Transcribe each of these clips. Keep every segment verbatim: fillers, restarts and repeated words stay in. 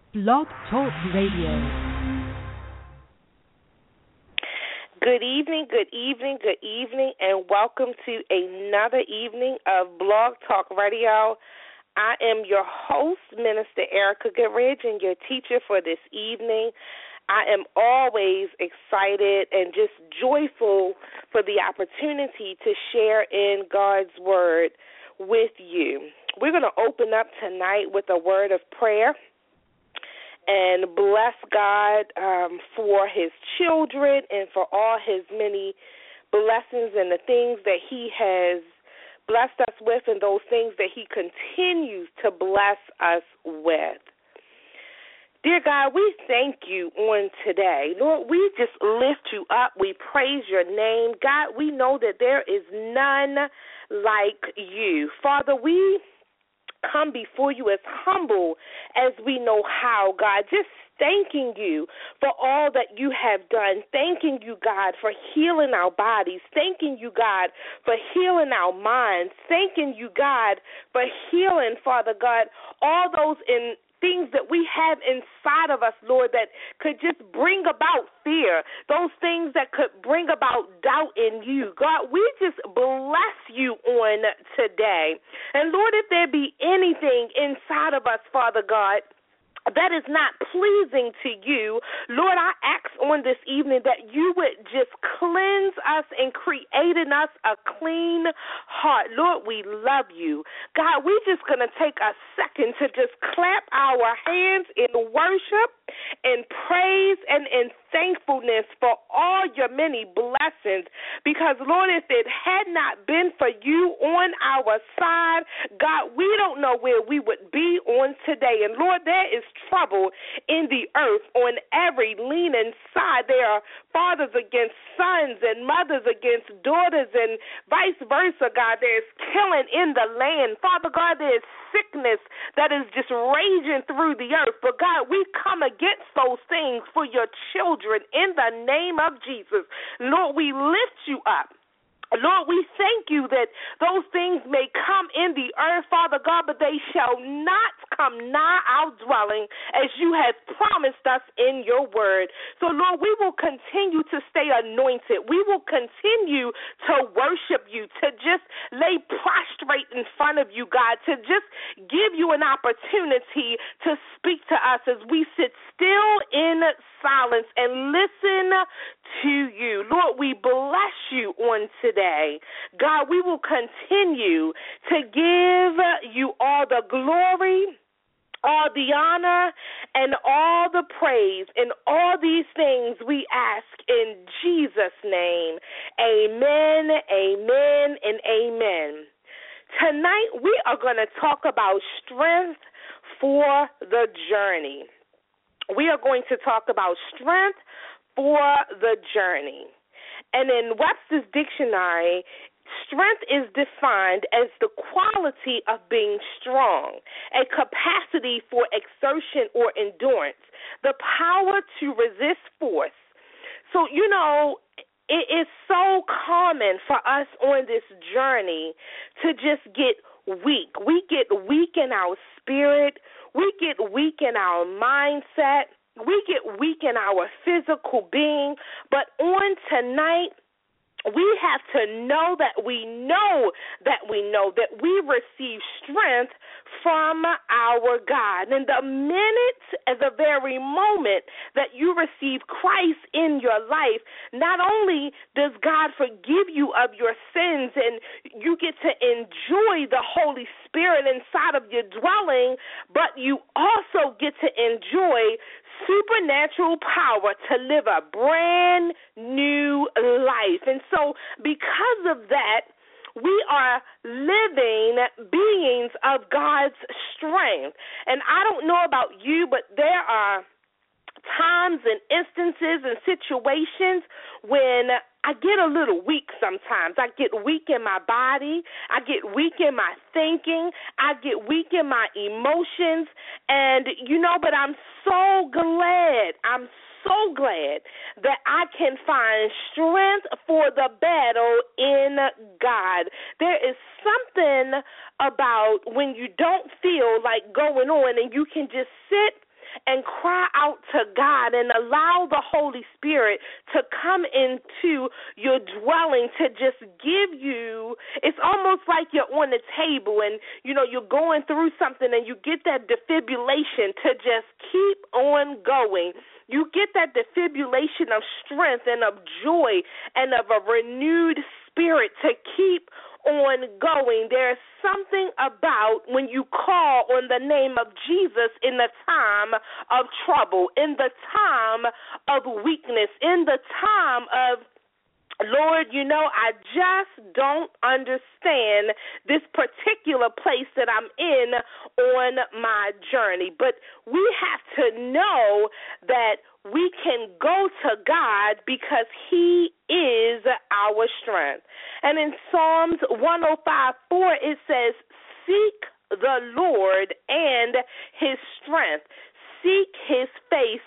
Blog Talk Radio. Good evening, good evening, good evening, and welcome to another evening of Blog Talk Radio. I am your host, Minister Erica Goodridge, and your teacher for this evening. I am always excited and just joyful for the opportunity to share in God's Word with you. We're going to open up tonight with a word of prayer and bless God um, for his children and for all his many blessings and the things that he has blessed us with and those things that he continues to bless us with. Dear God, we thank you on today. Lord, we just lift you up. We praise your name. God, we know that there is none like you. Father, we come before you as humble as we know how, God, just thanking you for all that you have done, thanking you, God, for healing our bodies, thanking you, God, for healing our minds, thanking you, God, for healing, Father God, all those in things that we have inside of us, Lord, that could just bring about fear, those things that could bring about doubt in you. God, we just bless you on today. And, Lord, if there be anything inside of us, Father God, that is not pleasing to you, Lord, I ask on this evening that you would just cleanse us and create in us a clean heart. Lord, we love you. God, we're just going to take a second to just clap our hands in worship and praise and in thankfulness for all your many blessings. Because, Lord, if it had not been for you on our side, God, we don't know where we would be on today. And, Lord, there is trouble in the earth on every leaning side. There are fathers against sons and mothers against daughters and vice versa, God. There's killing in the land. Father God, there's sickness that is just raging through the earth. But, God, we come against those things for your children in the name of Jesus. Lord, we lift you up. Lord, we thank you that those things may come in the earth, Father God, but they shall not come nigh our dwelling as you have promised us in your word. So, Lord, we will continue to stay anointed. We will continue to worship you, to just lay prostrate in front of you, God, to just give you an opportunity to speak to us as we sit still in silence and listen to you. Lord, we bless you on today. God, we will continue to give you all the glory, all the honor, and all the praise. And all these things we ask in Jesus' name. Amen, amen, and amen. Tonight we are going to talk about strength for the journey. We are going to talk about strength for the journey. And in Webster's Dictionary, strength is defined as the quality of being strong, a capacity for exertion or endurance, the power to resist force. So, you know, it is so common for us on this journey to just get weak. We get weak in our spirit. We get weak in our mindset. We get weak in our physical being. But on tonight, we have to know that we know that we know that we receive strength from our God. And the minute, at the very moment that you receive Christ in your life, not only does God forgive you of your sins and you get to enjoy the Holy Spirit inside of your dwelling, but you also get to enjoy supernatural power to live a brand new life. And so because of that, we are living beings of God's strength. And I don't know about you, but there are times and instances and situations when I get a little weak sometimes. I get weak in my body. I get weak in my thinking. I get weak in my emotions. And, you know, but I'm so glad, I'm so glad that I can find strength for the battle in God. There is something about when you don't feel like going on and you can just sit and cry out to God and allow the Holy Spirit to come into your dwelling to just give you, it's almost like you're on the table and, you know, you're going through something and you get that defibrillation to just keep on going. You get that defibrillation of strength and of joy and of a renewed spirit to keep on going. There's something about when you call on the name of Jesus in the time of trouble, in the time of weakness, in the time of, Lord, you know, I just don't understand this particular place that I'm in on my journey. But we have to know that we can go to God because he is our strength. And in Psalms one oh five four, it says, seek the Lord and his strength. Seek his face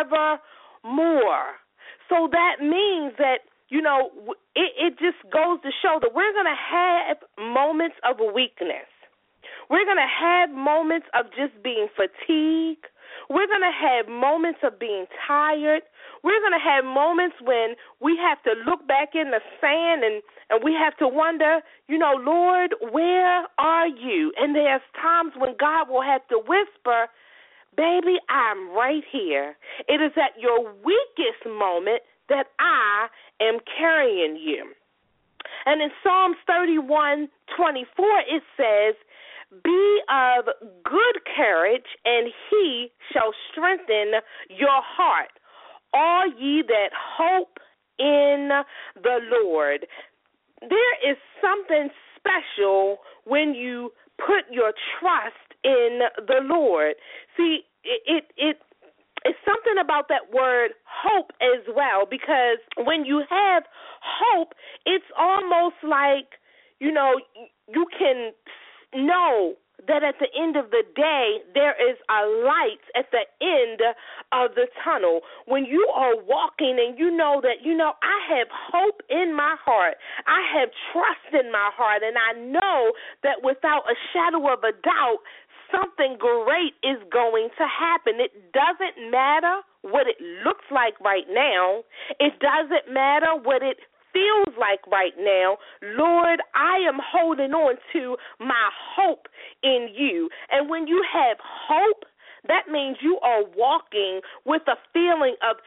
evermore. So that means that, you know, it, it just goes to show that we're going to have moments of weakness. We're going to have moments of just being fatigued. We're going to have moments of being tired. We're going to have moments when we have to look back in the sand and, and we have to wonder, you know, Lord, where are you? And there's times when God will have to whisper, baby, I'm right here. It is at your weakest moment that I am carrying you. And in Psalms thirty-one twenty-four, it says, be of good courage, and he shall strengthen your heart, all ye that hope in the Lord. There is something special when you put your trust in the Lord. See, it it, it It's something about that word hope as well, because when you have hope, it's almost like, you know, you can know that at the end of the day, there is a light at the end of the tunnel. When you are walking and you know that, you know, I have hope in my heart. I have trust in my heart, and I know that without a shadow of a doubt, something great is going to happen. It doesn't matter what it looks like right now. It doesn't matter what it feels like right now. Lord, I am holding on to my hope in you. And when you have hope, that means you are walking with a feeling of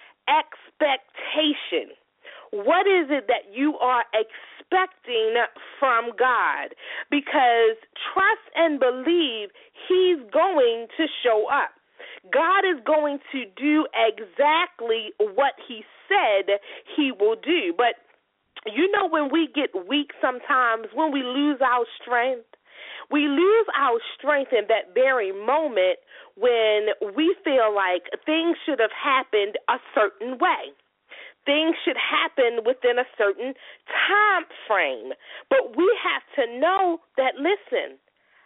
expectation. What is it that you are expecting from God? Because trust and believe he's going to show up. God is going to do exactly what he said he will do. But you know, when we get weak sometimes, when we lose our strength, we lose our strength in that very moment when we feel like things should have happened a certain way. Things should happen within a certain time frame. But we have to know that, listen,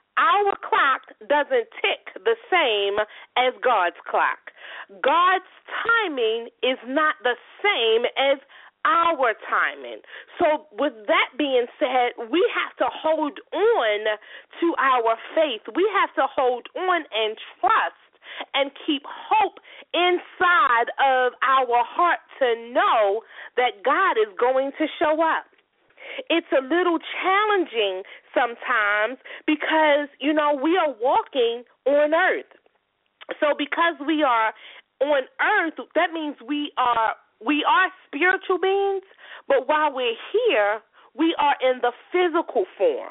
our clock doesn't tick the same as God's clock. God's timing is not the same as our timing. So with that being said, we have to hold on to our faith. We have to hold on and trust and keep hope inside of our heart to know that God is going to show up. It's a little challenging sometimes because, you know, we are walking on earth. So because we are on earth, that means we are we are spiritual beings, but while we're here, we are in the physical form.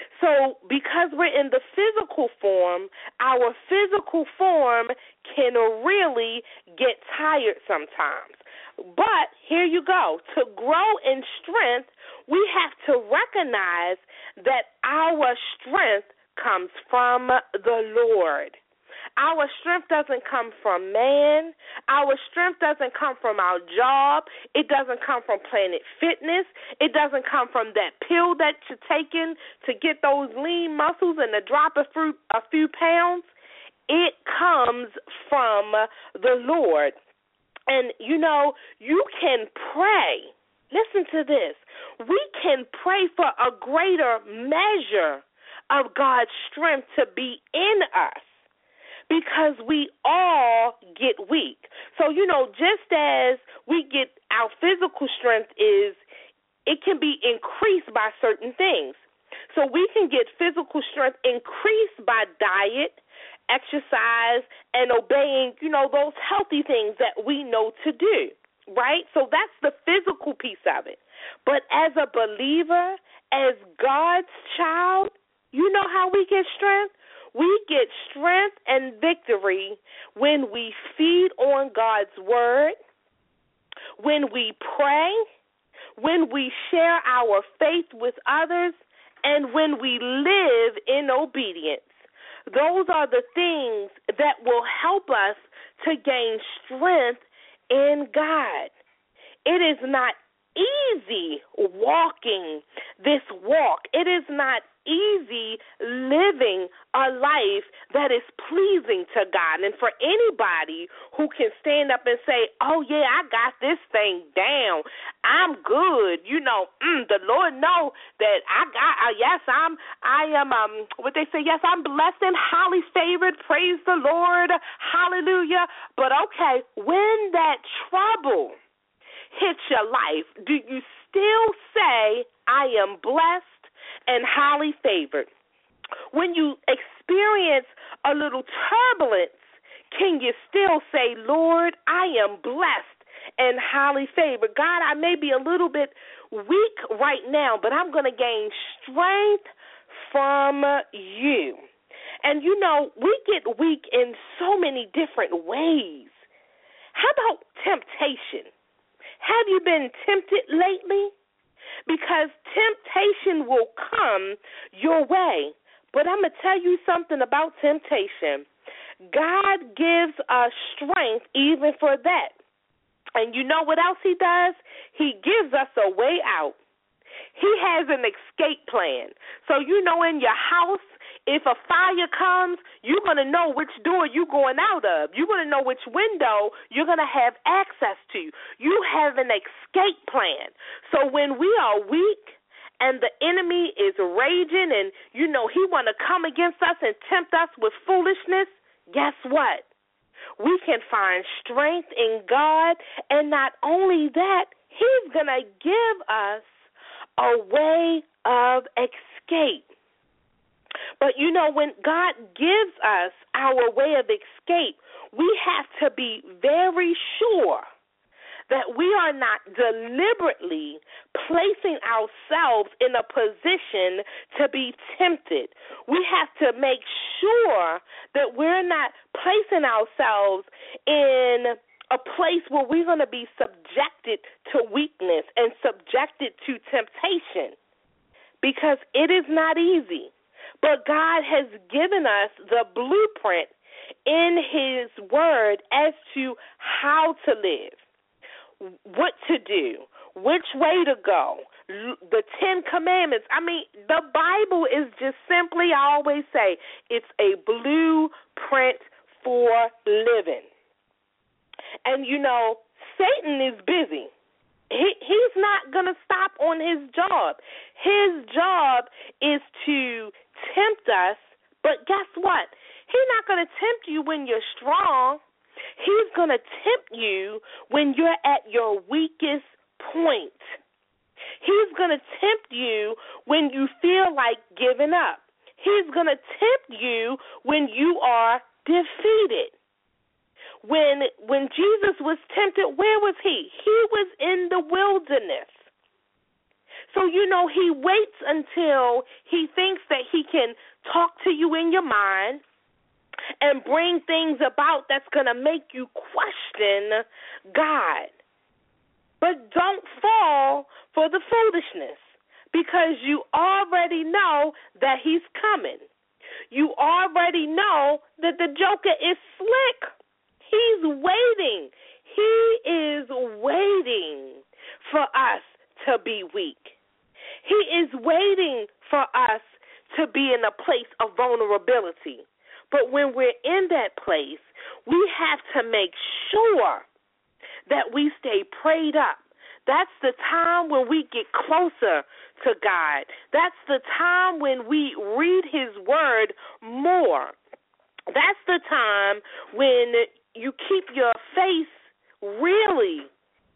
So because we're in the physical form, our physical form can really get tired sometimes. But here you go. To grow in strength, we have to recognize that our strength comes from the Lord. Our strength doesn't come from man. Our strength doesn't come from our job. It doesn't come from Planet Fitness. It doesn't come from that pill that you're taking to get those lean muscles and to drop a few, a few pounds. It comes from the Lord. And, you know, you can pray. Listen to this. We can pray for a greater measure of God's strength to be in us. because we all get weak. So, you know, just as we get our physical strength is, it can be increased by certain things. So we can get physical strength increased by diet, exercise, and obeying, you know, those healthy things that we know to do, right? So that's the physical piece of it. But as a believer, as God's child, you know how we get strength? We get strength and victory when we feed on God's word, when we pray, when we share our faith with others, and when we live in obedience. Those are the things that will help us to gain strength in God. It is not easy walking this walk. It is not easy living a life that is pleasing to God. And for anybody who can stand up and say, oh, yeah, I got this thing down, I'm good, you know, mm, the Lord know that I got, uh, yes, I'm, I am, um, what they say, yes, I'm blessed and highly favored, praise the Lord, hallelujah. But okay, when that trouble hits your life, do you still say, I am blessed and highly favored? When you experience a little turbulence, can you still say, Lord, I am blessed and highly favored? God, I may be a little bit weak right now, but I'm going to gain strength from you. And, you know, we get weak in so many different ways. How about temptation? Have you been tempted lately? Because temptation will come your way. But I'm going to tell you something about temptation. God gives us strength even for that. And you know what else he does? He gives us a way out. He has an escape plan. So, you know, in your house, if a fire comes, you're going to know which door you're going out of. You're going to know which window you're going to have access to. You have an escape plan. So when we are weak and the enemy is raging and, you know, he want to come against us and tempt us with foolishness, guess what? We can find strength in God, and not only that, he's going to give us a way of escape. But, you know, when God gives us our way of escape, we have to be very sure that we are not deliberately placing ourselves in a position to be tempted. We have to make sure that we're not placing ourselves in a place where we're going to be subjected to weakness and subjected to temptation, because it is not easy. But God has given us the blueprint in his word as to how to live, what to do, which way to go, the Ten Commandments. I mean, the Bible is just simply, I always say, it's a blueprint for living. And, you know, Satan is busy. He, he's not going to stop on his job. His job is to tempt us, but guess what? He's not going to tempt you when you're strong. He's going to tempt you when you're at your weakest point. He's going to tempt you when you feel like giving up. He's going to tempt you when you are defeated. When when Jesus was tempted, where was he? He was in the wilderness. So, you know, he waits until he thinks that he can talk to you in your mind and bring things about that's going to make you question God. But don't fall for the foolishness, because you already know that he's coming. You already know that the joker is slick. He's waiting. He is waiting for us to be weak. He is waiting for us to be in a place of vulnerability. But when we're in that place, we have to make sure that we stay prayed up. That's the time when we get closer to God. That's the time when we read his word more. That's the time when you keep your face really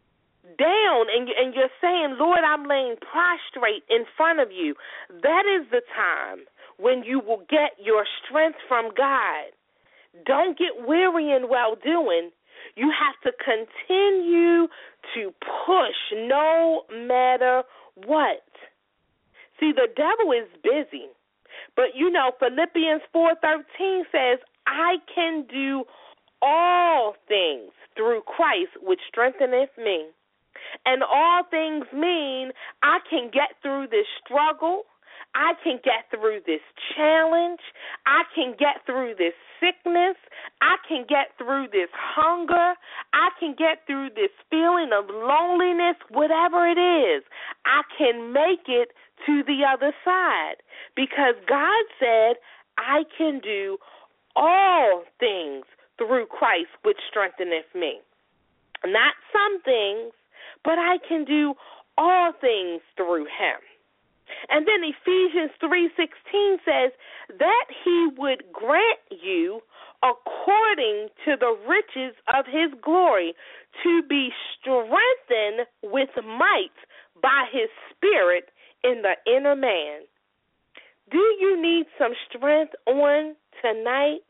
down and, and you're saying, Lord, I'm laying prostrate in front of you. That is the time when you will get your strength from God. Don't get weary in well-doing. You have to continue to push no matter what. See, the devil is busy. But, you know, Philippians four thirteen says, I can do all things through Christ, which strengtheneth me. And all things mean I can get through this struggle. I can get through this challenge. I can get through this sickness. I can get through this hunger. I can get through this feeling of loneliness, whatever it is. I can make it to the other side because God said I can do all things through Christ, which strengtheneth me. Not some things, but I can do all things through him. And then Ephesians three sixteen says that he would grant you, according to the riches of his glory, to be strengthened with might by his Spirit in the inner man. Do you need some strength on tonight?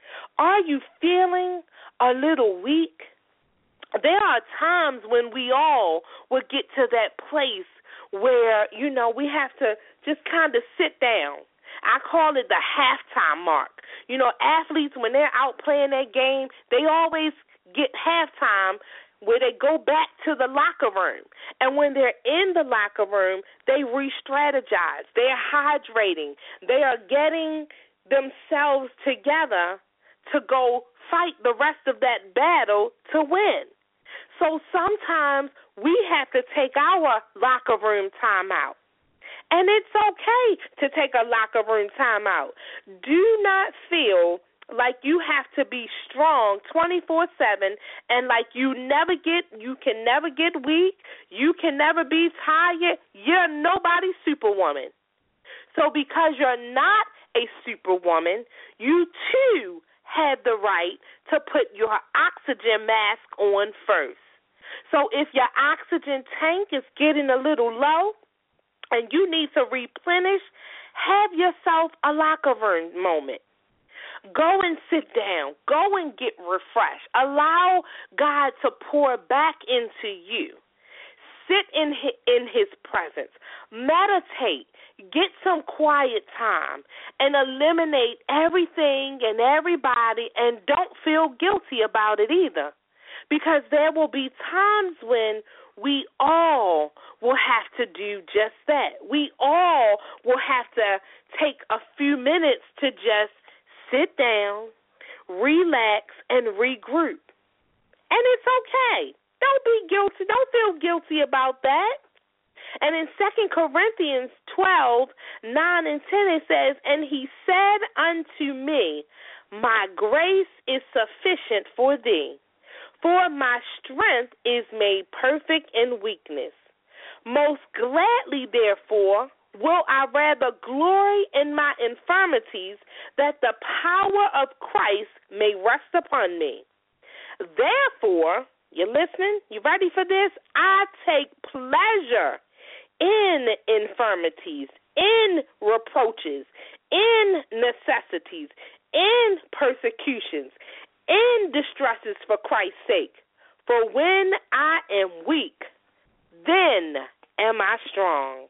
Are you feeling a little weak? There are times when we all will get to that place where, you know, we have to just kind of sit down. I call it the halftime mark. You know, athletes, when they're out playing that game, they always get halftime where they go back to the locker room. And when they're in the locker room, they re-strategize. They're hydrating. They are getting themselves together to go fight the rest of that battle to win. So sometimes we have to take our locker room time out. And it's okay to take a locker room time out. Do not feel like you have to be strong twenty-four seven and like you never get, you can never get weak, you can never be tired. You're nobody's superwoman. So because you're not a superwoman, you too have the right to put your oxygen mask on first. So if your oxygen tank is getting a little low and you need to replenish, have yourself a locker room moment. Go and sit down. Go and get refreshed. Allow God to pour back into you. Sit in his, in his presence. Meditate. Get some quiet time and eliminate everything and everybody, and don't feel guilty about it either. Because there will be times when we all will have to do just that. We all will have to take a few minutes to just sit down, relax, and regroup. And it's okay. Don't be guilty. Don't feel guilty about that. And in Second Corinthians twelve, nine and ten, it says, and he said unto me, my grace is sufficient for thee. For my strength is made perfect in weakness. Most gladly, therefore, will I rather glory in my infirmities, that the power of Christ may rest upon me. Therefore, you listening? You ready for this? I take pleasure in infirmities, in reproaches, in necessities, in persecutions, in distresses for Christ's sake. For when I am weak, then am I strong.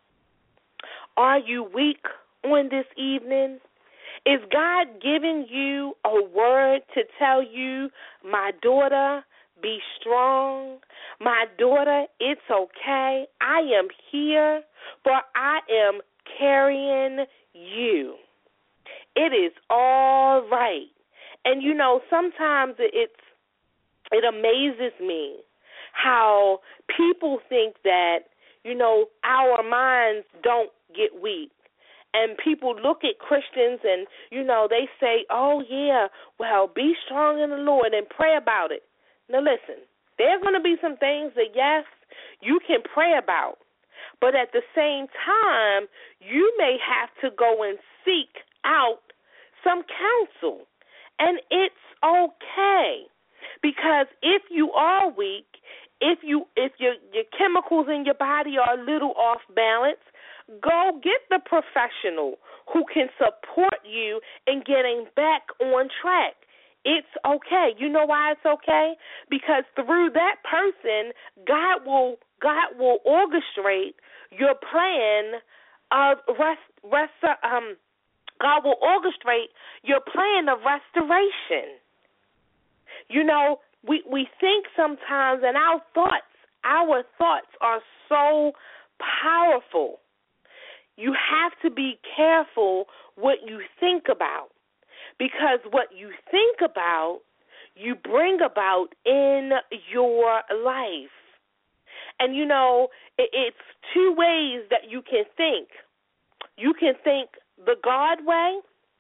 Are you weak on this evening? Is God giving you a word to tell you, my daughter, be strong? My daughter, it's okay. I am here, for I am carrying you. It is all right. And, you know, sometimes it's it amazes me how people think that, you know, our minds don't get weak. And people look at Christians and, you know, they say, oh, yeah, well, be strong in the Lord and pray about it. Now, listen, there's going to be some things that, yes, you can pray about. But at the same time, you may have to go and seek out some counsel. And it's okay, because if you are weak, if you if your your chemicals in your body are a little off balance, go get the professional who can support you in getting back on track. It's okay. You know why it's okay? Because through that person, God will God will orchestrate your plan of rest, rest um God will orchestrate your plan of restoration. You know, we we think sometimes, and our thoughts, our thoughts are so powerful. You have to be careful what you think about, because what you think about, you bring about in your life. And, you know, it, it's two ways that you can think. You can think the God way,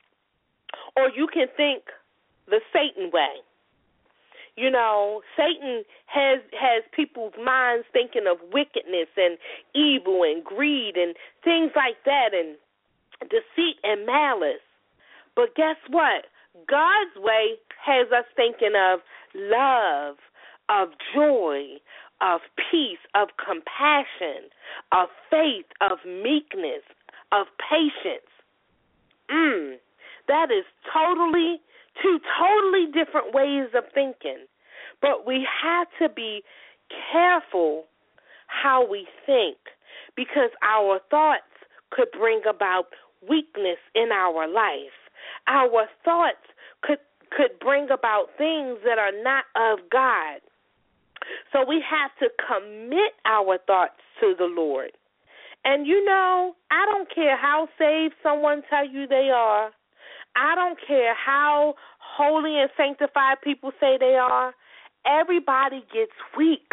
or you can think the Satan way. You know, Satan has has people's minds thinking of wickedness and evil and greed and things like that, and deceit and malice. But guess what? God's way has us thinking of love, of joy, of peace, of compassion, of faith, of meekness, of patience. Mm, that is totally Two totally different ways of thinking. But we have to be careful how we think, because our thoughts could bring about weakness in our life. Our thoughts could could bring about things that are not of God. So we have to commit our thoughts to the Lord. And you know, I don't care how saved someone tell you they are. I don't care how holy and sanctified people say they are. Everybody gets weak.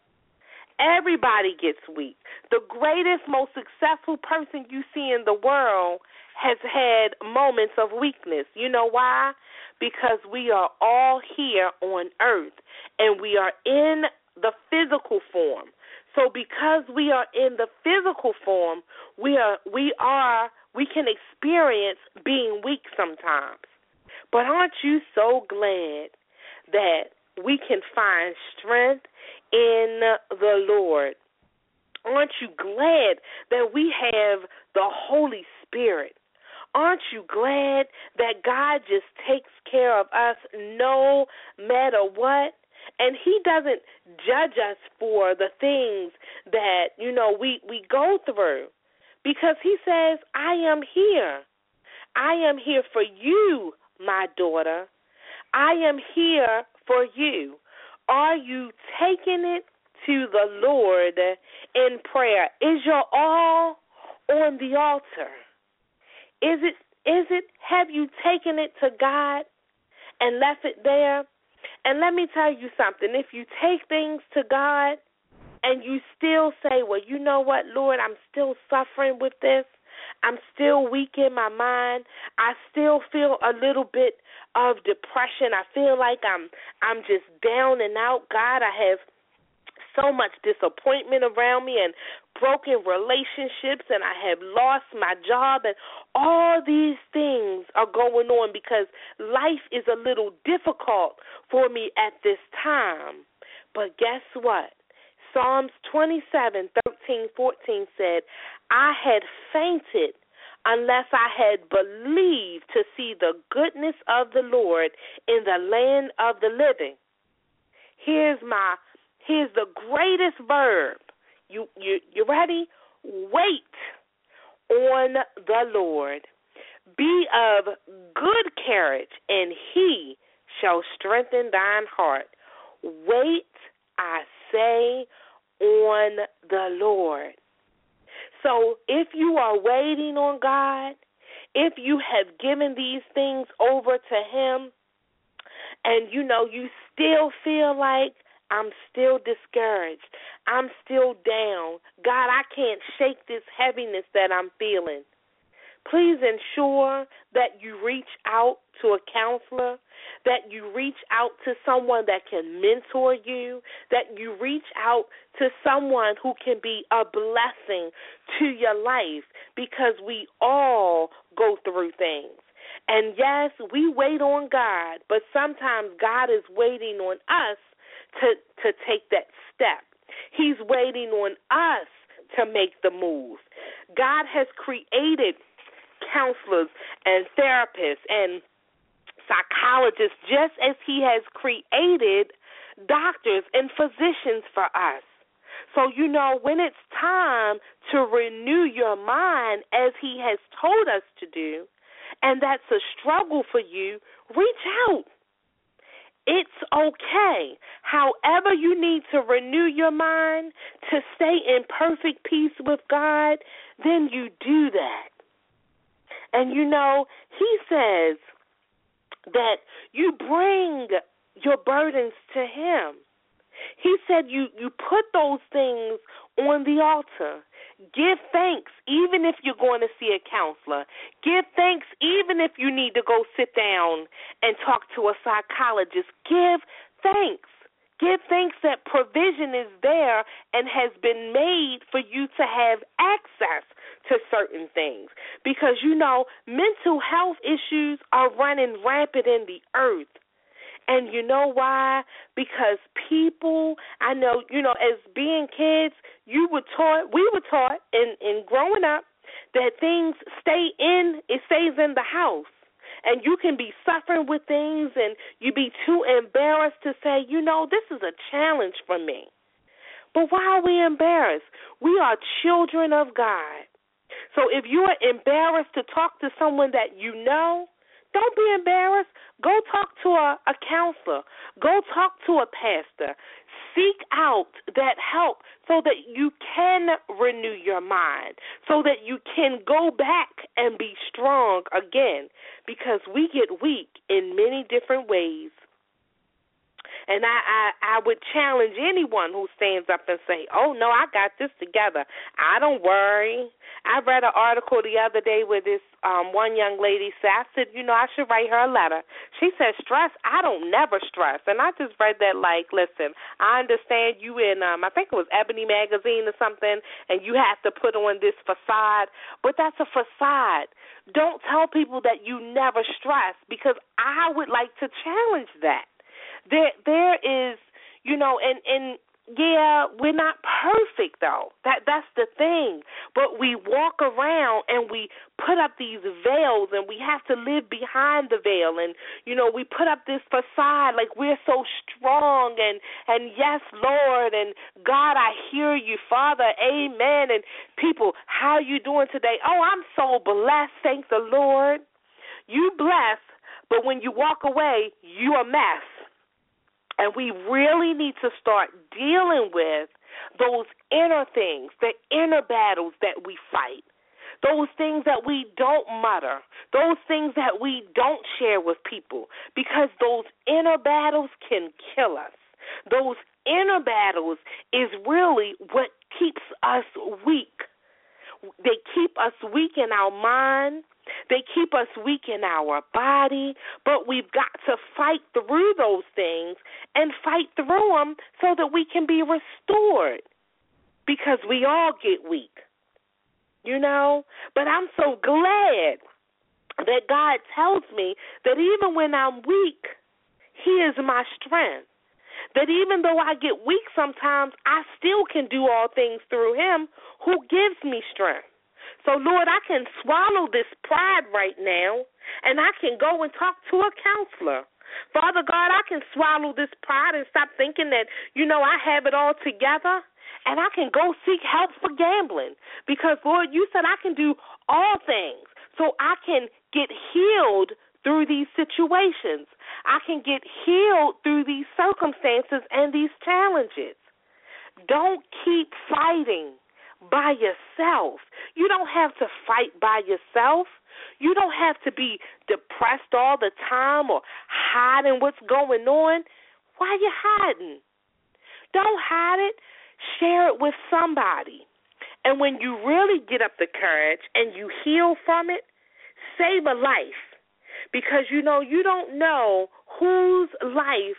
Everybody gets weak. The greatest, most successful person you see in the world has had moments of weakness. You know why? Because we are all here on earth, and we are in the physical form. So because we are in the physical form, we are we are we can experience being weak sometimes. But aren't you so glad that we can find strength in the Lord? Aren't you glad that we have the Holy Spirit? Aren't you glad that God just takes care of us no matter what? And he doesn't judge us for the things that, you know, we, we go through, because he says, I am here. I am here for you, my daughter. I am here for you. Are you taking it to the Lord in prayer? Is your all on the altar? Is it, is it, have you taken it to God and left it there? And let me tell you something. If you take things to God and you still say, well, you know what, Lord, I'm still suffering with this. I'm still weak in my mind. I still feel a little bit of depression. I feel like I'm I'm just down and out. God, I have so much disappointment around me and broken relationships, and I have lost my job, and all these things are going on because life is a little difficult for me at this time. But guess what? Psalms twenty-seven, thirteen, fourteen said, I had fainted unless I had believed to see the goodness of the Lord in the land of the living. Here's my Here's the greatest verb. You, you, you ready? Wait on the Lord. Be of good courage, and he shall strengthen thine heart. Wait, I say, on the Lord. So if you are waiting on God, if you have given these things over to him, and you know you still feel like, I'm still discouraged, I'm still down, God, I can't shake this heaviness that I'm feeling, please ensure that you reach out to a counselor, that you reach out to someone that can mentor you, that you reach out to someone who can be a blessing to your life, because we all go through things. And yes, we wait on God, but sometimes God is waiting on us to, to take that step. He's waiting on us to make the move. God has created counselors and therapists and psychologists just as he has created doctors and physicians for us. So, you know, when it's time to renew your mind as he has told us to do, and that's a struggle for you, reach out. It's okay. However you need to renew your mind to stay in perfect peace with God, then you do that. And, you know, he says that you bring your burdens to him. He said you, you put those things on the altar. Give thanks even if you're going to see a counselor. Give thanks even if you need to go sit down and talk to a psychologist. Give thanks. Give thanks that provision is there and has been made for you to have access to certain things. Because, you know, mental health issues are running rampant in the earth. And you know why? Because people, I know, you know, as being kids, you were taught, we were taught in, in growing up that things stay in, it stays in the house. And you can be suffering with things and you be too embarrassed to say, you know, this is a challenge for me. But why are we embarrassed? We are children of God. So if you are embarrassed to talk to someone that you know, don't be embarrassed. Go talk to a, a counselor. Go talk to a pastor. Seek out that help so that you can renew your mind, so that you can go back and be strong again, because we get weak in many different ways. And I, I, I would challenge anyone who stands up and say, oh, no, I got this together. I don't worry. I read an article the other day where this um, one young lady said, I said, you know, I should write her a letter. She said, stress, I don't never stress. And I just read that like, listen, I understand you in, um, I think it was Ebony Magazine or something, and you have to put on this facade. But that's a facade. Don't tell people that you never stress, because I would like to challenge that. There, there is, you know, and, and yeah, we're not perfect, though. That That's the thing. But we walk around and we put up these veils, and we have to live behind the veil. And, you know, we put up this facade like we're so strong, and, and yes, Lord, and God, I hear you, Father, amen. And people, how are you doing today? Oh, I'm so blessed, thank the Lord. You blessed, but when you walk away, you a mess. And we really need to start dealing with those inner things, the inner battles that we fight, those things that we don't mutter, those things that we don't share with people, because those inner battles can kill us. Those inner battles is really what keeps us weak. They keep us weak in our mind. They keep us weak in our body, but we've got to fight through those things and fight through them so that we can be restored, because we all get weak, you know. But I'm so glad that God tells me that even when I'm weak, he is my strength, that even though I get weak sometimes, I still can do all things through him who gives me strength. So, Lord, I can swallow this pride right now, and I can go and talk to a counselor. Father God, I can swallow this pride and stop thinking that, you know, I have it all together, and I can go seek help for gambling, because, Lord, you said I can do all things, so I can get healed through these situations. I can get healed through these circumstances and these challenges. Don't keep fighting by yourself. You don't have to fight by yourself. You don't have to be depressed all the time or hiding what's going on. Why are you hiding? Don't hide it. Share it with somebody. And when you really get up the courage and you heal from it, save a life. Because, you know, you don't know whose life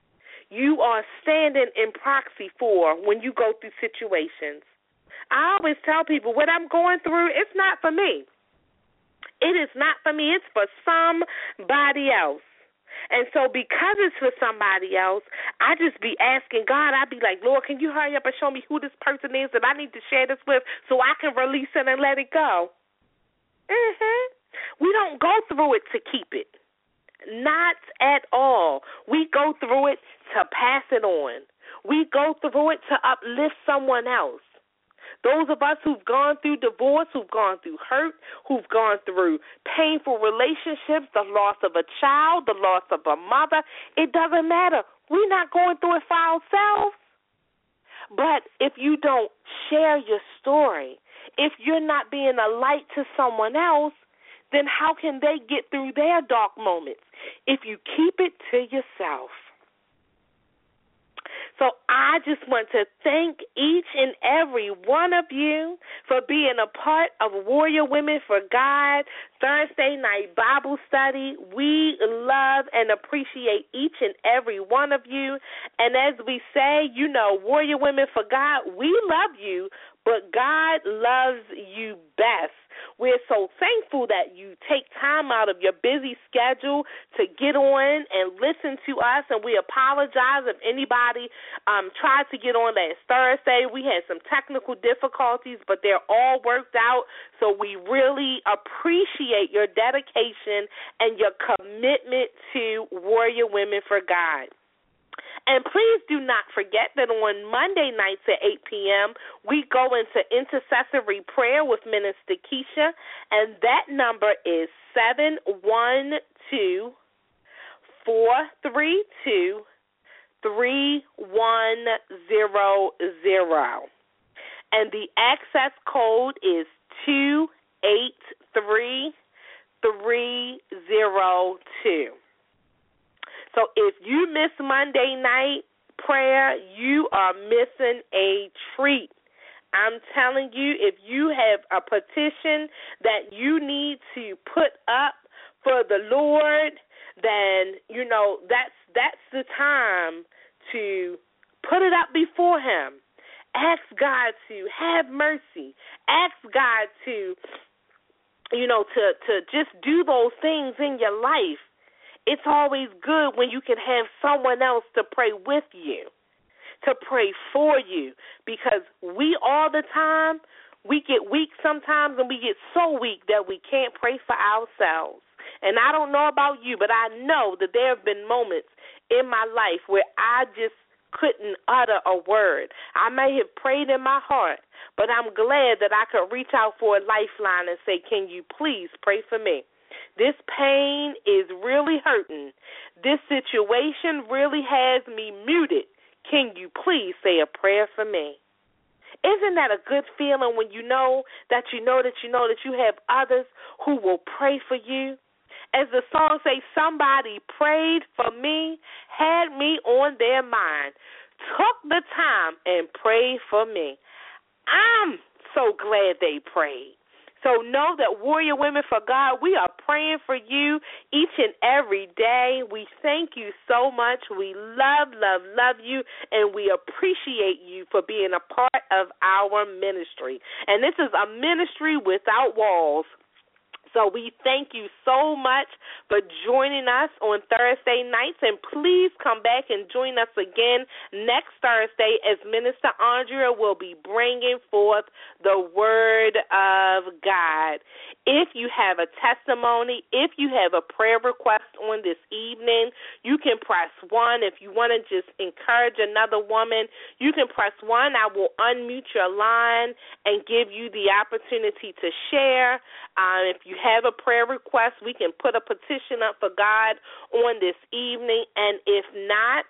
you are standing in proxy for when you go through situations. I always tell people what I'm going through, it's not for me. It is not for me. It's for somebody else. And so because it's for somebody else, I just be asking God, I be like, Lord, can you hurry up and show me who this person is that I need to share this with so I can release it and let it go? Mm-hmm. We don't go through it to keep it. Not at all. We go through it to pass it on. We go through it to uplift someone else. Those of us who've gone through divorce, who've gone through hurt, who've gone through painful relationships, the loss of a child, the loss of a mother, it doesn't matter. We're not going through it for ourselves. But if you don't share your story, if you're not being a light to someone else, then how can they get through their dark moments if you keep it to yourself? So I just want to thank each and every one of you for being a part of Warrior Women for God Thursday night Bible study. We love and appreciate each and every one of you. And as we say, you know, Warrior Women for God, we love you, but God loves you best. We're so thankful that you take time out of your busy schedule to get on and listen to us, and we apologize if anybody um, tried to get on last Thursday. We had some technical difficulties, but they're all worked out, so we really appreciate your dedication and your commitment to Warrior Women for God. And please do not forget that on Monday nights at eight p.m., we go into intercessory prayer with Minister Keisha, and that number is seven one two, four three two, three one zero zero. And the access code is two eight three, three zero two. So if you miss Monday night prayer, you are missing a treat. I'm telling you, if you have a petition that you need to put up for the Lord, then, you know, that's that's the time to put it up before Him. Ask God to have mercy. Ask God to, you know, to, to just do those things in your life. It's always good when you can have someone else to pray with you, to pray for you, because we all the time, we get weak sometimes, and we get so weak that we can't pray for ourselves. And I don't know about you, but I know that there have been moments in my life where I just couldn't utter a word. I may have prayed in my heart, but I'm glad that I could reach out for a lifeline and say, can you please pray for me? This pain is really hurting. This situation really has me muted. Can you please say a prayer for me? Isn't that a good feeling when you know that you know that you know that you have others who will pray for you? As the song says, somebody prayed for me, had me on their mind, took the time and prayed for me. I'm so glad they prayed. So know that Warrior Women for God, we are praying for you each and every day. We thank you so much. We love, love, love you, and we appreciate you for being a part of our ministry. And this is a ministry without walls. So we thank you so much for joining us on Thursday nights, and please come back and join us again next Thursday as Minister Andrea will be bringing forth the Word of God. If you have a testimony, if you have a prayer request on this evening, you can press one. If you want to just encourage another woman, you can press one. I will unmute your line and give you the opportunity to share. Uh, if you have a prayer request, we can put a petition up for God on this evening, and if not,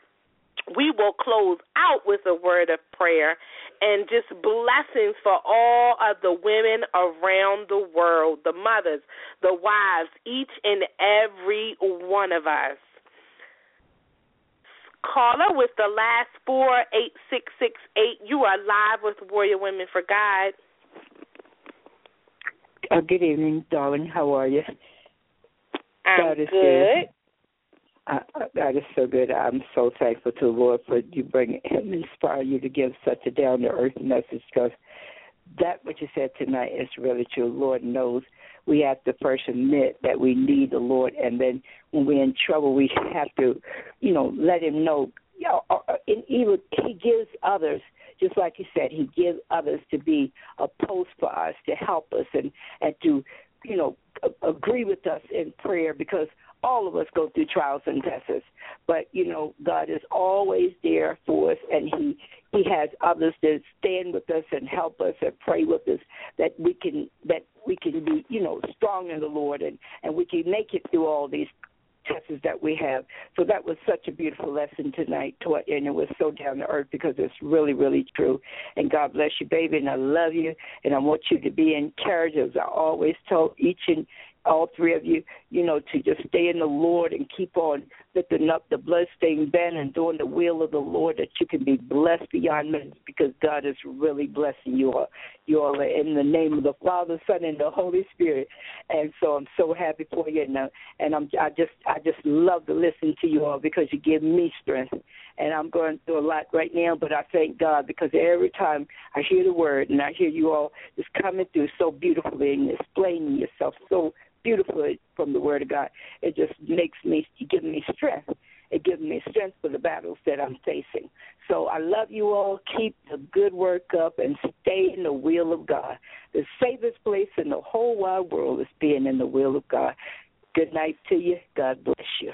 we will close out with a word of prayer and just blessings for all of the women around the world, the mothers, the wives, each and every one of us. Caller with the last four, eight six six eight, you are live with Warrior Women for God. Uh, good evening, darling. How are you? I'm God is good. good. Uh, God is so good. I'm so thankful to the Lord for you bringing Him, inspire you to give such a down-to-earth message, because that what you said tonight is really true. Lord knows we have to first admit that we need the Lord, and then when we're in trouble, we have to, you know, let him know. You know, and even he gives others, just like you said, he gives others to be a post for us, to help us and, and to, you know, agree with us in prayer, because all of us go through trials and tests. But, you know, God is always there for us, and he he has others that stand with us and help us and pray with us, that we can that we can be, you know, strong in the Lord, and, and we can make it through all these tests that we have. So that was such a beautiful lesson tonight, taught, and it was so down to earth, because it's really, really true. And God bless you, baby, and I love you, and I want you to be encouraged, as I always tell each and all three of you, you know, to just stay in the Lord and keep on lifting up the bloodstained banner and doing the will of the Lord, that you can be blessed beyond measure, because God is really blessing you all. You all are in the name of the Father, Son, and the Holy Spirit. And so I'm so happy for you, and, uh, and I'm, I just I just love to listen to you all, because you give me strength. And I'm going through a lot right now, but I thank God, because every time I hear the word and I hear you all just coming through so beautifully and explaining yourself so beautifully from the Word of God, it just makes me, it gives me strength. It gives me strength for the battles that I'm facing. So I love you all. Keep the good work up and stay in the will of God. The safest place in the whole wide world is being in the will of God. Good night to you. God bless you.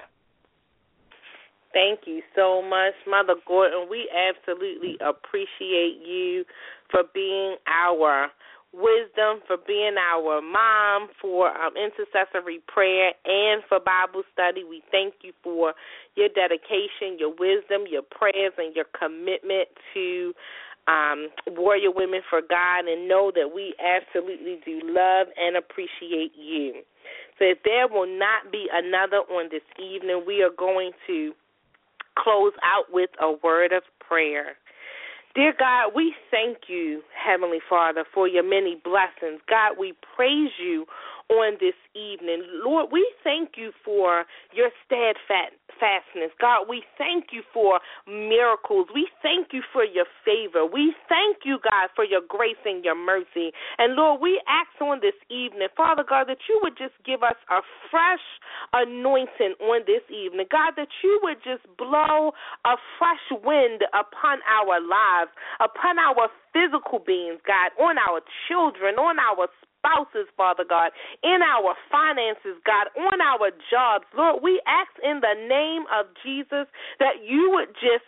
Thank you so much, Mother Gordon. We absolutely appreciate you for being our wisdom, for being our mom, for um, intercessory prayer, and for Bible study. We thank you for your dedication, your wisdom, your prayers, and your commitment to um, Warrior Women for God, and know that we absolutely do love and appreciate you. So if there will not be another on this evening, we are going to close out with a word of prayer. Dear God, we thank you, Heavenly Father, for your many blessings. God, we praise you on this evening. Lord, we thank you for your steadfastness. God, we thank you for miracles. We thank you for your favor. We thank you, God, for your grace and your mercy. And, Lord, we ask on this evening, Father God, that you would just give us a fresh anointing on this evening. God, that you would just blow a fresh wind upon our lives, upon our physical beings, God, on our children, on our spouses, Father God, in our finances, God, on our jobs. Lord, we ask in the name of Jesus that you would just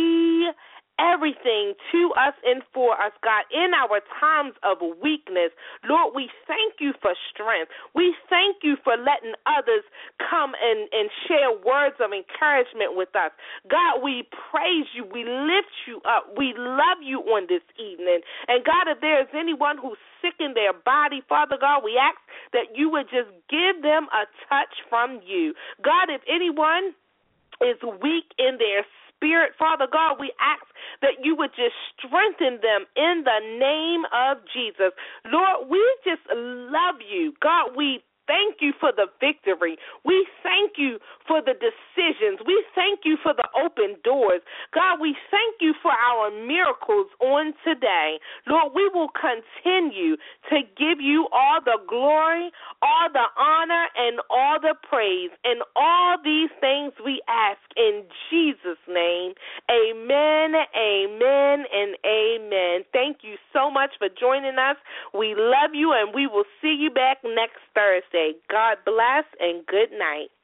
be everything to us and for us, God, in our times of weakness. Lord, we thank you for strength. We thank you for letting others come and, and share words of encouragement with us. God, we praise you. We lift you up. We love you on this evening. And God, if there is anyone who's sick in their body, Father God, we ask that you would just give them a touch from you. God, if anyone is weak in their Spirit, Father God, we ask that you would just strengthen them in the name of Jesus. Lord, we just love you. God, we thank you for the victory. We thank you for the decisions. We thank you for the open doors. God, we thank you for our miracles on today. Lord, we will continue to give you all the glory, all the honor, and all the praise. And all these things we ask in Jesus' name. Amen, amen, and amen. Thank you so much for joining us. We love you, and we will see you back next Thursday. God bless and good night.